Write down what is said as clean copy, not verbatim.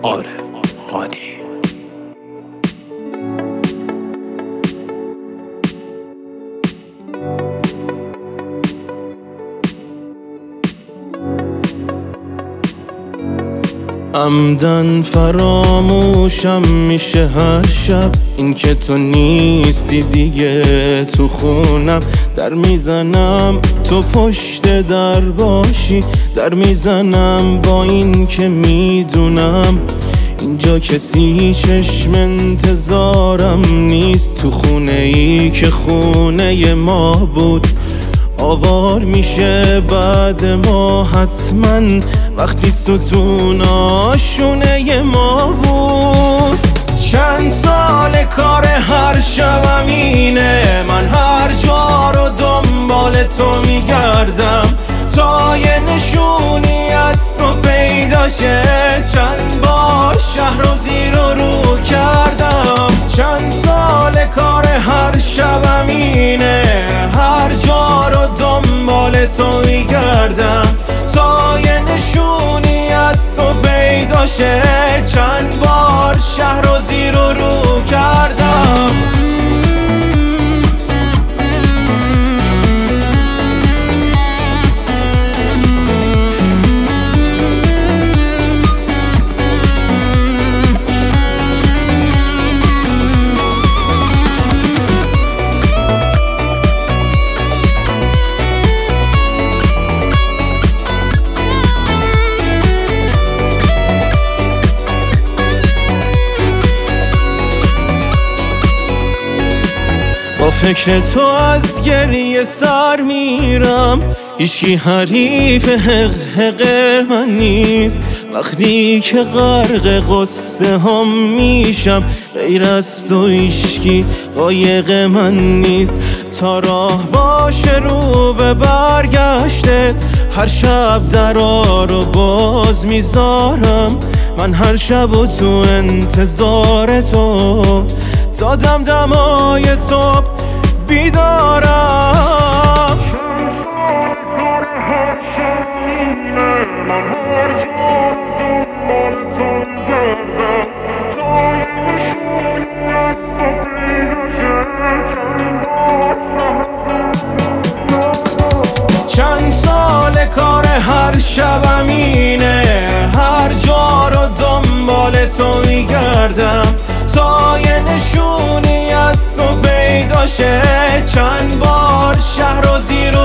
عارف هادی. عمدن فراموشم میشه هر شب، این که تو نیستی دیگه تو خونم. در میزنم تو پشت در باشی، در میزنم با این که میدونم اینجا کسی چشم انتظارم نیست. تو خونه ای که خونه ما بود آوار میشه بعد ما حتما، وقتی ستون آشونه ما بود. چند سال کار هر شبم اینه، من هر جا رو دنبال تو میگردم تا یه نشونی از تو پیدا شه. چند بار شهر رو زیر و رو کردم، چند سال کار هر شبم اینه، هر جا رو دنبال تو میگردم تا یه نشونی از تو پیدا شه. چند بار شهر رو زیر و رو کردم. با فکر تو از گریه سر میرم، هیچی حریف حق من نیست. وقتی که غرق قصه هم میشم غیر از تو هیچکی قایق من نیست. تا راه باشه رو به برگشته، هر شب درا رو باز میذارم. من هر شب و تو انتظار تو تا دمدمای صبح بیدارم. چند سال کار هر شبم اینه، هر جا رو دنبال تو میگردم تا یه نشونی از تو پیدا شه. چند بار شهر رو زیر